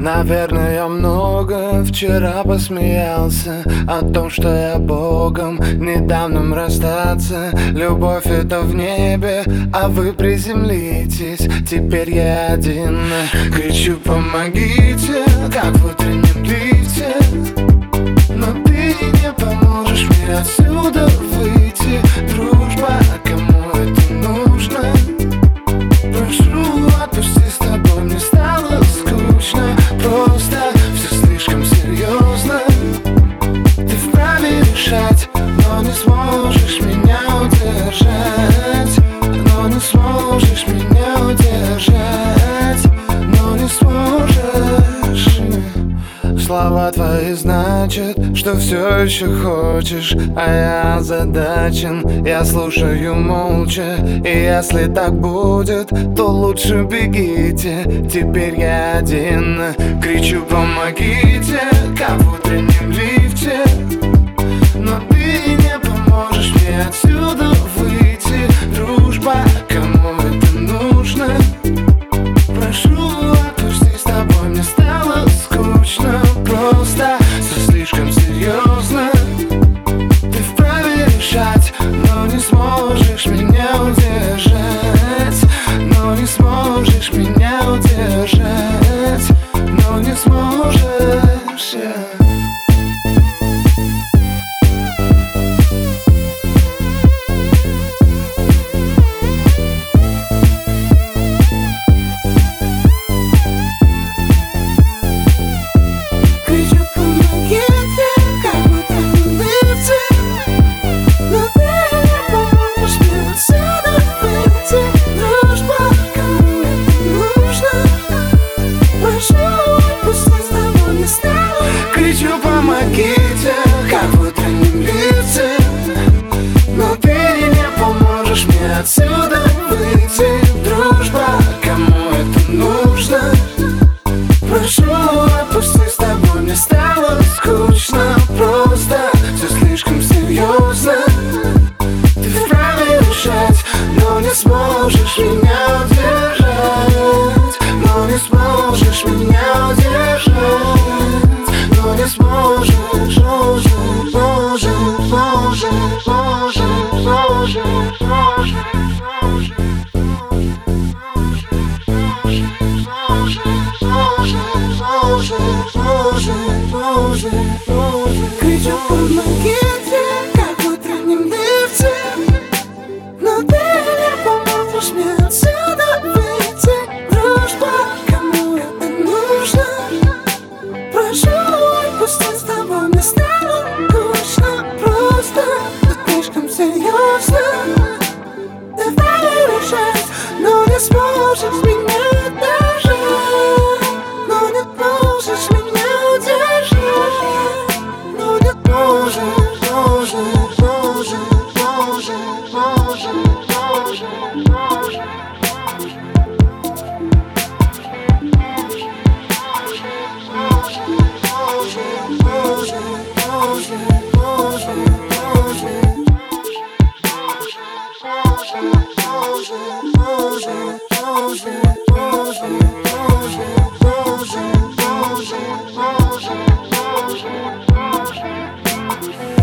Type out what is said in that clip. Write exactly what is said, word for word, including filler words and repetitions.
Наверное, я много вчера посмеялся о том, что я Богом недавно расстаться. Любовь — это в небе, а вы приземлитесь. Теперь я один, кричу: помогите, как в утреннем лифте. Но ты не поможешь мне отсюда выйти. Дружба, кому это нужно? Прошу, отпусти, с тобой мне стало скучно. Просто все слишком серьезно. Ты вправе решать, но не сможешь меня удержать. Но не сможешь меня удержать. Но не сможешь. Слова твои значат, что все еще хочешь, а я озадачен, я слушаю молча. И если так будет, то лучше бегите. Теперь я один, кричу: помогите, как в утреннем лифте. Но ты не поможешь мне отсюда выйти. Дружба, кому это нужно? Прошу, отпусти, с тобой мне стало скучно. Просто все слишком серьезно. Ты вправе решать, но не сможешь меня удержать. Но не сможешь меня удержать. Но не сможешь. Кричу: помогите, как в утреннем лифте. Но ты не поможешь мне отсюда выйти. Дружба, кому это нужно? Прошу, отпусти, с тобой мне стало скучно. Просто все слишком серьезно. Ты вправе решать, но не сможешь меня удержать. Но не сможешь меня удержать. Но не сможешь, сможешь, сможешь, сможешь, сможешь, сможешь, сможешь, кричу: помогите, как в утреннем лифте. Но ты не поможешь мне отсюда выйти. Дружба, кому это нужно? Прошу, отпусти, с тобой мне стало скучно. Просто ты слишком серьезно. Ты вправе решать, но не сможешь меня удержать. Но не можешь меня удержать. Но не можешь, можешь, можешь, можешь, можешь, можешь, можешь. Може, може, може, може, може.